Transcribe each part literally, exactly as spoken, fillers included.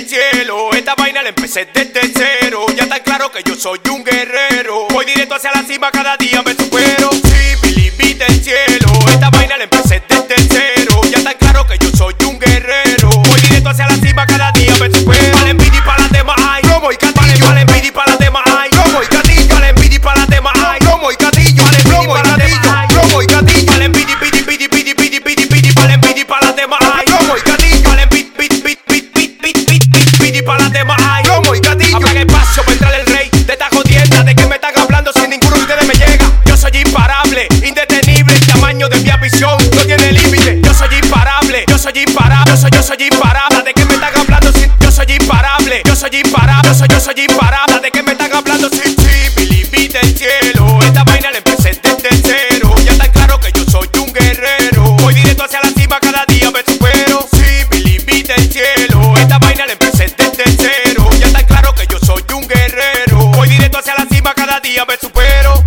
cielo. Esta vaina la empecé desde cero. Ya está claro que yo soy un guerrero. Voy directo hacia la cima, cada día me supero. Sí, Billy B del cielo. Esta vaina la empecé desde cero. Ya está claro que yo soy un guerrero. Voy directo hacia la cima, cada día me supero. Para envidia y para las demás hay romo y gatillo. Para envidia y para las demás hay romo y gatillo. Para envidia y para las demás hay romo y gatillo. Para envidia y para las demás hay romo y gatillo. Para envidia y pidi pidi pidi pidi pidi pidi. Para envidia y para las demás hay romo y gatillo. Para envidia pidi pidi pidi pidi pidi pidi. Para las demás hay romo y gatillo. Apaga el paso para entrar el rey de esta jodienda. ¿De qué me están hablando si ninguno de ustedes me llega? Yo soy imparable, indetenible. El tamaño de mi ambición no tiene límite. Yo soy imparable, yo soy imparable. Yo soy, yo soy imparable. ¿De qué me están hablando si yo soy imparable? Yo soy imparable, yo soy, yo soy imparable. ¿De qué me están hablando si sí, Billy B del cielo? Esta vaina la empecé desde cero. Ya está claro que yo soy un guerrero. Voy directo hacia la cima, cada día me supero. Sí, Billy B del cielo. Esta vaina la empecé desde cero. Ya está claro que yo soy un guerrero. Voy directo hacia la cima, cada día me supero.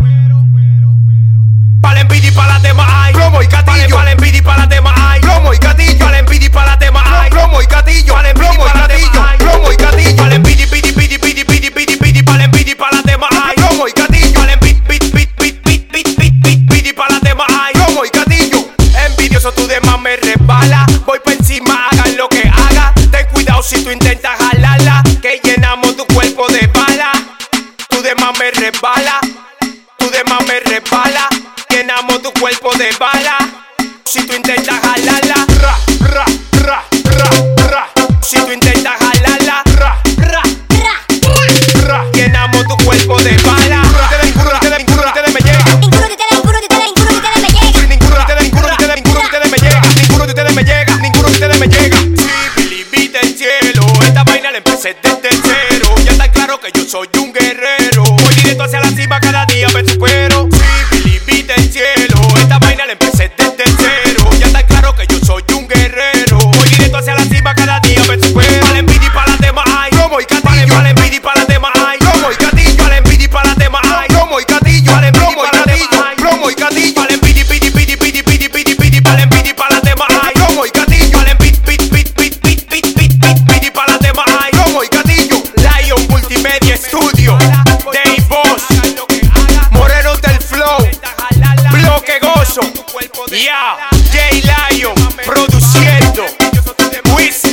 Para la envidia y para las demás hay romo y gatillo. Para la envidia y para las demás hay romo y gatillo. Para la envidia y para las demás hay romo y gatillo. Para la envidia y para las demás hay romo y gatillo. Para la envidia y pidi pidi pidi pidi pidi pidi. Para la envidia y para las demás hay romo y gatillo. Para la envidia pidi pidi pidi pidi pidi. Para las demás hay romo y gatillo. Envidioso, tu demás me resbala. Voy por encima, hagan lo que haga. Ten cuidado si tú intentas jalarla, que llenamos tu cuerpo de bala. Tu demás me resbala. Tu demás me resbala. Llenamos tu cuerpo de bala. Si tú intentas jalarla, ra, ra, ra, ra, ra. Si tú intentas jalarla, ra, ra, ra, ra. Llenamos tu cuerpo de bala. Ninguno de ustedes, ninguno de ustedes me llega. Ninguno de ustedes, ninguno de ustedes, ninguno de ustedes me llega. Ninguno de ustedes, ninguno de ustedes, ninguno de ustedes me llega. Ninguno de ustedes me llega. Ninguno de ustedes me llega. Sí, Billy B del cielo. Esta vaina la empecé desde cero. Ya está claro que yo soy un guerrero. Voy directo hacia la cima, cada día me supero. Sí, Billy B del cielo. Esta vaina la empecé desde cero. Ya está claro que yo soy un guerrero. Voy directo hacia la cima, cada día me supero. Para la envidia y para las demás hay romo y gatillo. Para la envidia y para las demás hay romo y gatillo. Para la envidia y para las demás hay romo y gatillo. Para la envidia y para las demás hay romo y gatillo. Para la envidia pidi pidi pidi pidi pidi pidi. Para la envidia y para las demás hay romo y gatillo. Para la envidia pidi pidi pidi pidi pidi. Para las demás hay romo y gatillo. Lion Multimedia Studio, Dave Boss, Moreno del Flow, Bloque Gozo, ya, J Lion, produciendo, Wiz